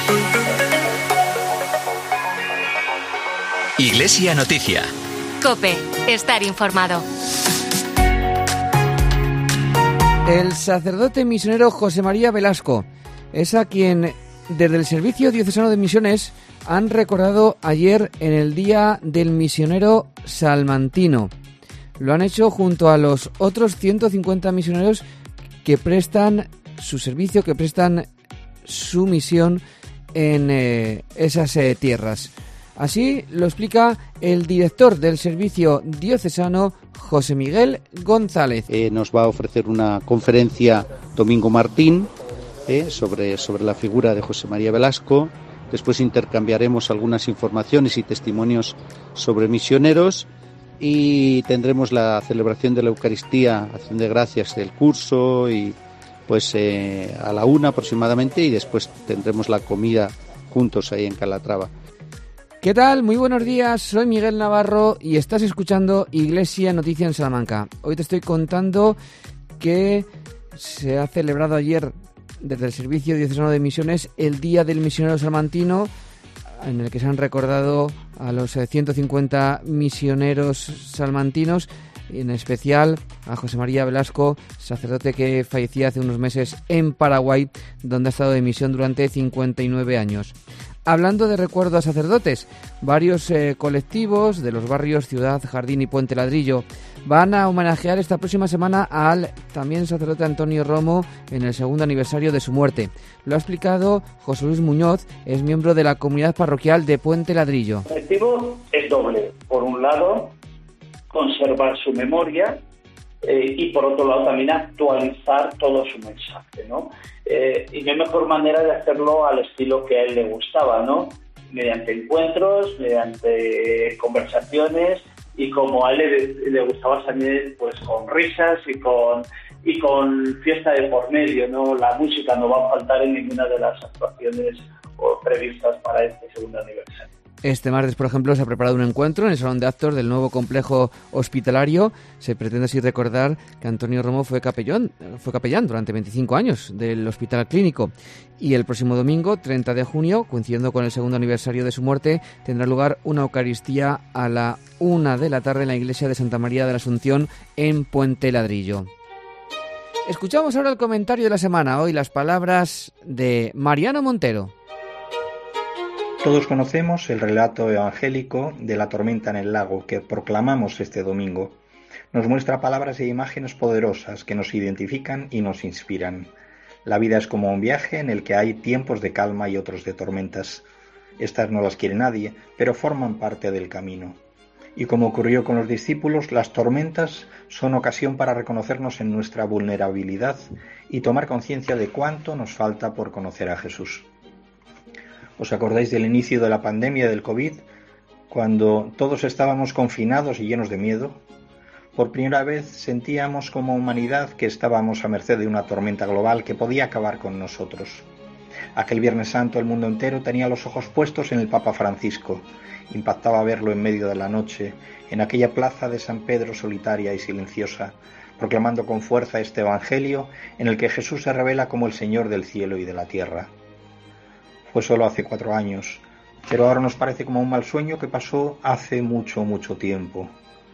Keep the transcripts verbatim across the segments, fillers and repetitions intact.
Iglesia Noticia. COPE. Estar informado. El sacerdote misionero José María Velasco es a quien desde el Servicio Diocesano de Misiones han recordado ayer en el Día del Misionero Salmantino. Lo han hecho junto a los otros ciento cincuenta misioneros que prestan su servicio, que prestan su misión en eh, esas eh, tierras. Así lo explica el director del Servicio Diocesano, José Miguel González. Eh, nos va a ofrecer una conferencia Domingo Martín eh, sobre, sobre la figura de José María Velasco. Después intercambiaremos algunas informaciones y testimonios sobre misioneros y tendremos la celebración de la Eucaristía, acción de gracias del curso y pues eh, a la una aproximadamente, y después tendremos la comida juntos ahí en Calatrava. ¿Qué tal? Muy buenos días, soy Miguel Navarro y estás escuchando Iglesia Noticia en Salamanca. Hoy te estoy contando que se ha celebrado ayer desde el Servicio Diocesano de Misiones el Día del Misionero Salmantino, en el que se han recordado a los ciento cincuenta misioneros salmantinos, y en especial a José María Velasco, sacerdote que fallecía hace unos meses en Paraguay, donde ha estado de misión durante cincuenta y nueve años. Hablando de recuerdo a sacerdotes, varios eh, colectivos de los barrios Ciudad, Jardín y Puente Ladrillo van a homenajear esta próxima semana al también sacerdote Antonio Romo en el segundo aniversario de su muerte. Lo ha explicado José Luis Muñoz, es miembro de la comunidad parroquial de Puente Ladrillo. El objetivo es doble. Por un lado, conservar su memoria eh, y por otro lado también actualizar todo su mensaje, ¿no? Eh, y no hay mejor manera de hacerlo al estilo que a él le gustaba, ¿no? Mediante encuentros, mediante conversaciones y como a él le, le gustaba también, pues con risas y con y con fiesta de por medio, ¿no? La música no va a faltar en ninguna de las actuaciones o previstas para este segundo aniversario. Este martes, por ejemplo, se ha preparado un encuentro en el Salón de Actos del nuevo complejo hospitalario. Se pretende así recordar que Antonio Romo fue capellán, fue capellán durante veinticinco años del Hospital Clínico. Y el próximo domingo, treinta de junio, coincidiendo con el segundo aniversario de su muerte, tendrá lugar una Eucaristía a la una de la tarde en la iglesia de Santa María de la Asunción en Puente Ladrillo. Escuchamos ahora el comentario de la semana. Hoy las palabras de Mariano Montero. Todos conocemos el relato evangélico de la tormenta en el lago que proclamamos este domingo. Nos muestra palabras e imágenes poderosas que nos identifican y nos inspiran. La vida es como un viaje en el que hay tiempos de calma y otros de tormentas. Estas no las quiere nadie, pero forman parte del camino. Y como ocurrió con los discípulos, las tormentas son ocasión para reconocernos en nuestra vulnerabilidad y tomar conciencia de cuánto nos falta por conocer a Jesús. ¿Os acordáis del inicio de la pandemia del COVID, cuando todos estábamos confinados y llenos de miedo? Por primera vez sentíamos como humanidad que estábamos a merced de una tormenta global que podía acabar con nosotros. Aquel Viernes Santo el mundo entero tenía los ojos puestos en el Papa Francisco. Impactaba verlo en medio de la noche, en aquella plaza de San Pedro solitaria y silenciosa, proclamando con fuerza este Evangelio en el que Jesús se revela como el Señor del cielo y de la tierra. Fue solo hace cuatro años, pero ahora nos parece como un mal sueño que pasó hace mucho, mucho tiempo.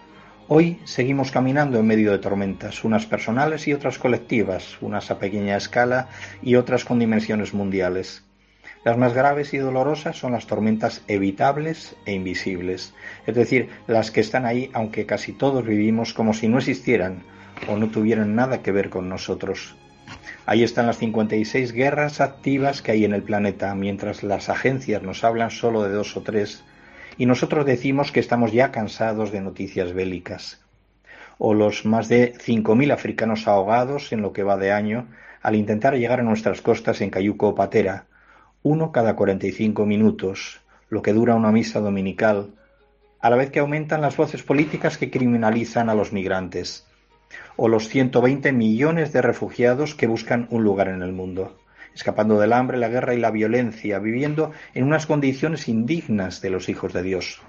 Hoy seguimos caminando en medio de tormentas, unas personales y otras colectivas, unas a pequeña escala y otras con dimensiones mundiales. Las más graves y dolorosas son las tormentas evitables e invisibles, es decir, las que están ahí aunque casi todos vivimos como si no existieran o no tuvieran nada que ver con nosotros. Ahí están las cincuenta y seis guerras activas que hay en el planeta, mientras las agencias nos hablan solo de dos o tres, y nosotros decimos que estamos ya cansados de noticias bélicas. O los más de cinco mil africanos ahogados en lo que va de año, al intentar llegar a nuestras costas en cayuco o patera, uno cada cuarenta y cinco minutos, lo que dura una misa dominical, a la vez que aumentan las voces políticas que criminalizan a los migrantes. O los ciento veinte millones de refugiados que buscan un lugar en el mundo, escapando del hambre, la guerra y la violencia, viviendo en unas condiciones indignas de los hijos de Dios.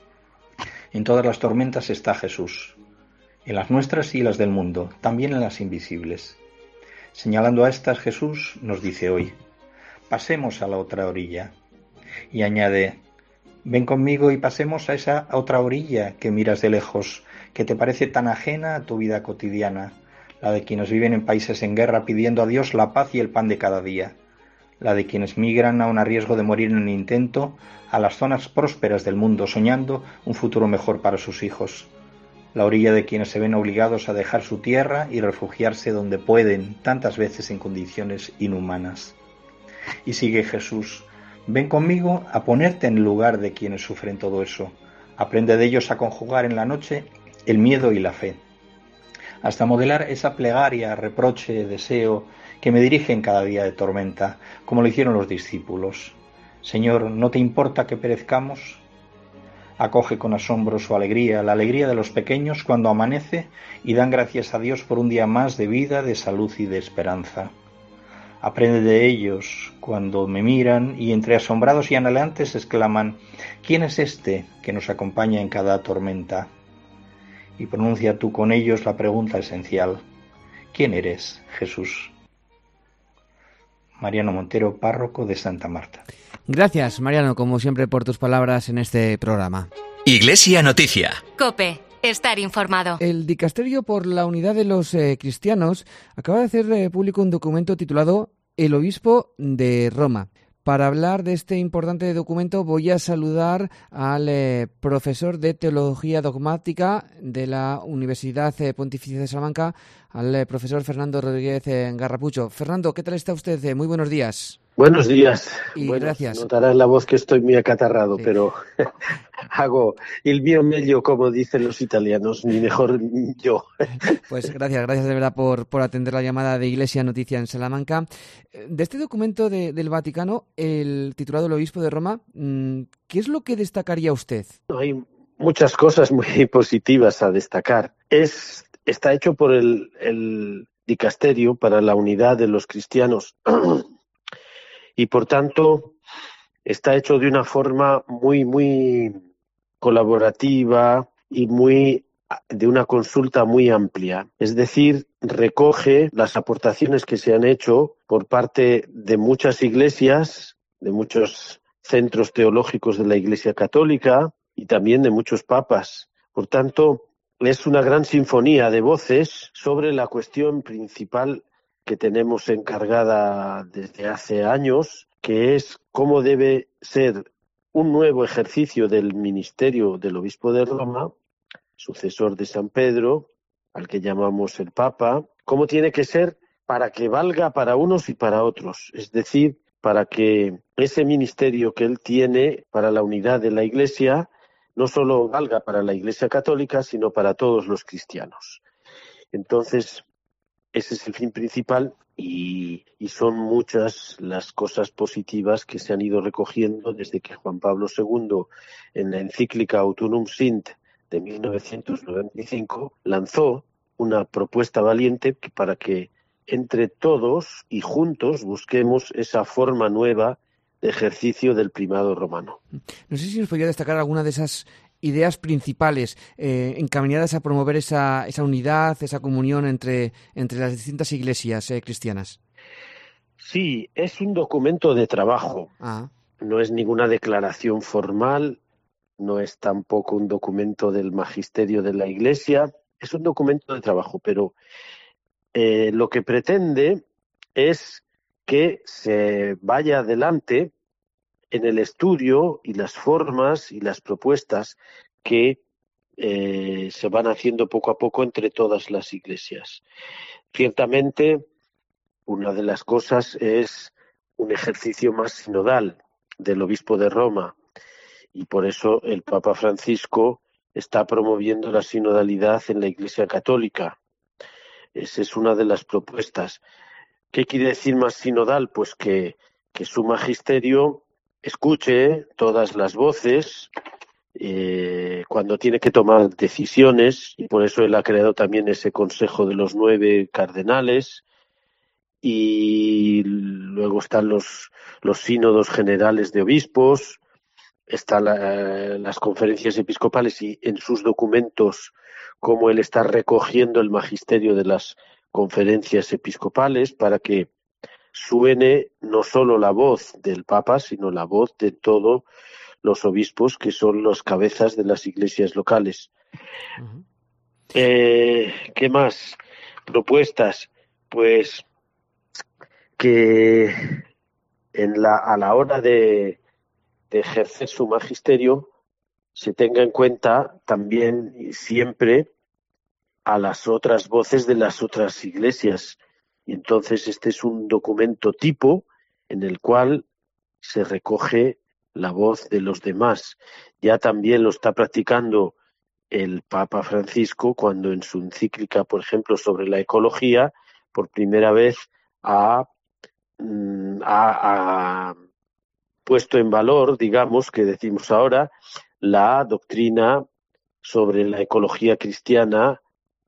En todas las tormentas está Jesús, en las nuestras y las del mundo, también en las invisibles. Señalando a estas, Jesús nos dice hoy: pasemos a la otra orilla. Y añade, ven conmigo y pasemos a esa otra orilla que miras de lejos, que te parece tan ajena a tu vida cotidiana, la de quienes viven en países en guerra pidiendo a Dios la paz y el pan de cada día, la de quienes migran aun a riesgo de morir en el intento a las zonas prósperas del mundo soñando un futuro mejor para sus hijos, la orilla de quienes se ven obligados a dejar su tierra y refugiarse donde pueden, tantas veces en condiciones inhumanas. Y sigue Jesús, ven conmigo a ponerte en el lugar de quienes sufren todo eso, aprende de ellos a conjugar en la noche el miedo y la fe, hasta modelar esa plegaria, reproche, deseo que me dirigen cada día de tormenta, como lo hicieron los discípulos. Señor, ¿no te importa que perezcamos? Acoge con asombro su alegría, la alegría de los pequeños cuando amanece y dan gracias a Dios por un día más de vida, de salud y de esperanza. Aprende de ellos cuando me miran y entre asombrados y anhelantes exclaman, ¿quién es este que nos acompaña en cada tormenta? Y pronuncia tú con ellos la pregunta esencial, ¿quién eres, Jesús? Mariano Montero, párroco de Santa Marta. Gracias, Mariano, como siempre, por tus palabras en este programa. Iglesia Noticia. COPE. Estar informado. El Dicasterio por la Unidad de los eh, Cristianos acaba de hacer eh, público un documento titulado El Obispo de Roma. Para hablar de este importante documento voy a saludar al eh, profesor de Teología Dogmática de la Universidad eh, Pontificia de Salamanca, al eh, profesor Fernando Rodríguez eh, Garrapucho. Fernando, ¿qué tal está usted? Eh, muy buenos días. Buenos días. Y bueno, gracias. Notarás en la voz que estoy muy acatarrado, Sí. pero hago el mio meglio, como dicen los italianos, mi mejor yo. Pues gracias, gracias de verdad por, por atender la llamada de Iglesia Noticia en Salamanca. De este documento de, del Vaticano, el titulado El Obispo de Roma, ¿qué es lo que destacaría usted? Hay muchas cosas muy positivas a destacar. Es, está hecho por el, el Dicasterio para la Unidad de los Cristianos y, por tanto, está hecho de una forma muy, muy colaborativa y muy de una consulta muy amplia. Es decir, recoge las aportaciones que se han hecho por parte de muchas iglesias, de muchos centros teológicos de la Iglesia Católica y también de muchos papas. Por tanto, es una gran sinfonía de voces sobre la cuestión principal que tenemos encargada desde hace años, que es cómo debe ser un nuevo ejercicio del ministerio del Obispo de Roma, sucesor de San Pedro, al que llamamos el Papa, cómo tiene que ser para que valga para unos y para otros, es decir, para que ese ministerio que él tiene para la unidad de la Iglesia no solo valga para la Iglesia Católica, sino para todos los cristianos. Entonces, ese es el fin principal y, y son muchas las cosas positivas que se han ido recogiendo desde que Juan Pablo segundo, en la encíclica Autunum Sint de mil novecientos noventa y cinco, lanzó una propuesta valiente para que entre todos y juntos busquemos esa forma nueva de ejercicio del primado romano. No sé si nos podría destacar alguna de esas ideas principales eh, encaminadas a promover esa, esa unidad, esa comunión entre, entre las distintas iglesias eh, cristianas. Sí, es un documento de trabajo. Ah. No es ninguna declaración formal, no es tampoco un documento del magisterio de la Iglesia, es un documento de trabajo, pero eh, lo que pretende es que se vaya adelante en el estudio y las formas y las propuestas que eh, se van haciendo poco a poco entre todas las iglesias. Ciertamente, una de las cosas es un ejercicio más sinodal del Obispo de Roma y por eso el Papa Francisco está promoviendo la sinodalidad en la Iglesia Católica. Esa es una de las propuestas. ¿Qué quiere decir más sinodal? Pues que, que su magisterio escuche todas las voces eh, cuando tiene que tomar decisiones, y por eso él ha creado también ese Consejo de los Nueve Cardenales, y luego están los, los sínodos generales de obispos, están la, las conferencias episcopales y en sus documentos cómo él está recogiendo el magisterio de las conferencias episcopales para que suene no solo la voz del Papa, sino la voz de todos los obispos, que son las cabezas de las iglesias locales. Uh-huh. Eh, ¿Qué más? Propuestas. Pues que en la, a la hora de, de ejercer su magisterio se tenga en cuenta también y siempre a las otras voces de las otras iglesias. Y entonces este es un documento tipo en el cual se recoge la voz de los demás. Ya también lo está practicando el Papa Francisco cuando en su encíclica, por ejemplo, sobre la ecología, por primera vez ha, ha, ha puesto en valor, digamos, que decimos ahora, la doctrina sobre la ecología cristiana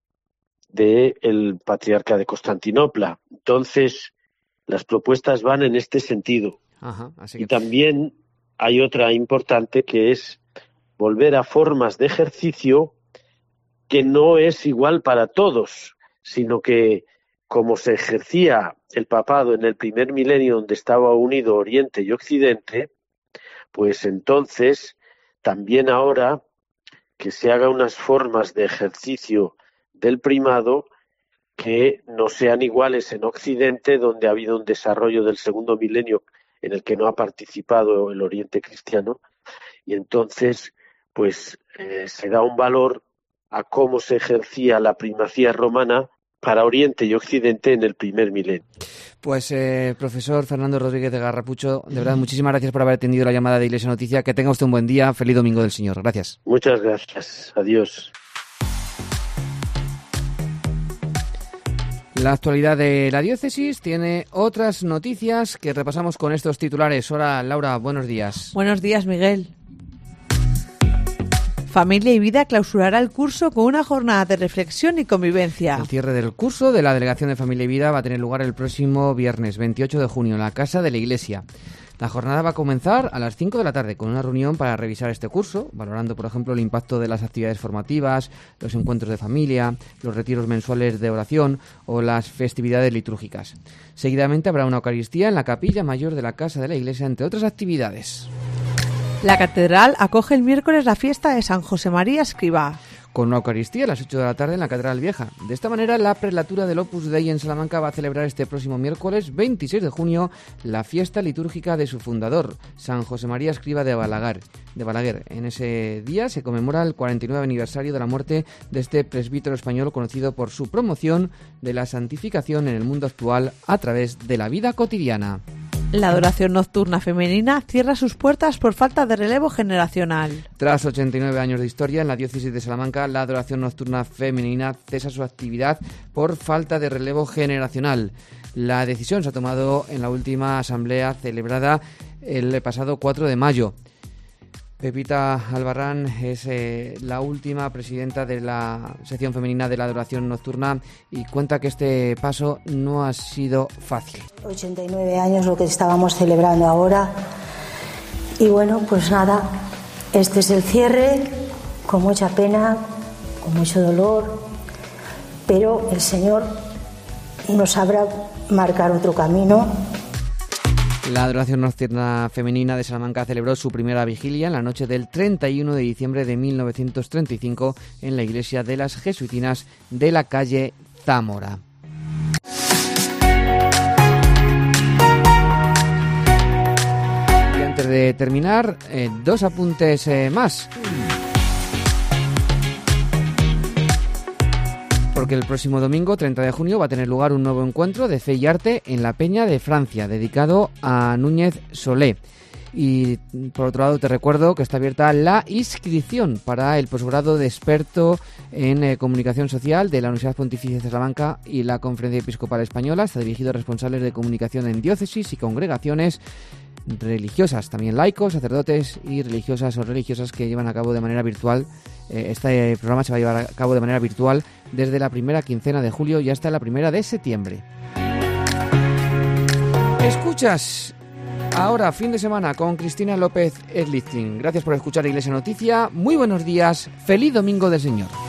del patriarca de Constantinopla. Entonces, las propuestas van en este sentido. Ajá, así que... Y también hay otra importante que es volver a formas de ejercicio que no es igual para todos, sino que como se ejercía el papado en el primer milenio donde estaba unido Oriente y Occidente, pues entonces también ahora que se haga unas formas de ejercicio del primado que no sean iguales en Occidente, donde ha habido un desarrollo del segundo milenio en el que no ha participado el Oriente cristiano, y entonces pues eh, se da un valor a cómo se ejercía la primacía romana para Oriente y Occidente en el primer milenio. Pues, eh, profesor Fernando Rodríguez de Garrapucho, de verdad, muchísimas gracias por haber atendido la llamada de Iglesia Noticia. Que tenga usted un buen día. Feliz Domingo del Señor. Gracias. Muchas gracias. Adiós. La actualidad de la diócesis tiene otras noticias que repasamos con estos titulares. Hola, Laura, buenos días. Buenos días, Miguel. Familia y Vida clausurará el curso con una jornada de reflexión y convivencia. El cierre del curso de la Delegación de Familia y Vida va a tener lugar el próximo viernes veintiocho de junio en la Casa de la Iglesia. La jornada va a comenzar a las cinco de la tarde con una reunión para revisar este curso, valorando, por ejemplo, el impacto de las actividades formativas, los encuentros de familia, los retiros mensuales de oración o las festividades litúrgicas. Seguidamente habrá una Eucaristía en la Capilla Mayor de la Casa de la Iglesia, entre otras actividades. La catedral acoge el miércoles la fiesta de San José María Escrivá, con una Eucaristía a las ocho de la tarde en la Catedral Vieja. De esta manera, la prelatura del Opus Dei en Salamanca va a celebrar este próximo miércoles veintiséis de junio la fiesta litúrgica de su fundador, San José María Escrivá de Balaguer. De Balaguer. En ese día se conmemora el cuarenta y nueve aniversario de la muerte de este presbítero español conocido por su promoción de la santificación en el mundo actual a través de la vida cotidiana. La adoración nocturna femenina cierra sus puertas por falta de relevo generacional. Tras ochenta y nueve años de historia en la diócesis de Salamanca, la adoración nocturna femenina cesa su actividad por falta de relevo generacional. La decisión se ha tomado en la última asamblea celebrada el pasado cuatro de mayo. Pepita Albarrán es eh, la última presidenta de la sección femenina de la adoración nocturna y cuenta que este paso no ha sido fácil. ochenta y nueve años lo que estábamos celebrando ahora y bueno, pues nada, este es el cierre, con mucha pena, con mucho dolor, pero el Señor nos sabrá marcar otro camino. La adoración nocturna femenina de Salamanca celebró su primera vigilia en la noche del treinta y uno de diciembre de mil novecientos treinta y cinco en la iglesia de las Jesuitinas de la calle Zamora. Y antes de terminar, eh, dos apuntes eh, más. Porque el próximo domingo, treinta de junio, va a tener lugar un nuevo encuentro de fe y arte en la Peña de Francia, dedicado a Núñez Solé. Y por otro lado te recuerdo que está abierta la inscripción para el posgrado de experto en eh, comunicación social de la Universidad Pontificia de Salamanca y la Conferencia Episcopal Española. Está dirigido a responsables de comunicación en diócesis y congregaciones religiosas, también laicos, sacerdotes y religiosas o religiosas que llevan a cabo de manera virtual. Eh, este programa se va a llevar a cabo de manera virtual desde la primera quincena de julio y hasta la primera de septiembre. Escuchas ahora fin de semana con Cristina López Erlichting. Gracias por escuchar Iglesia Noticia. Muy buenos días. Feliz Domingo del Señor.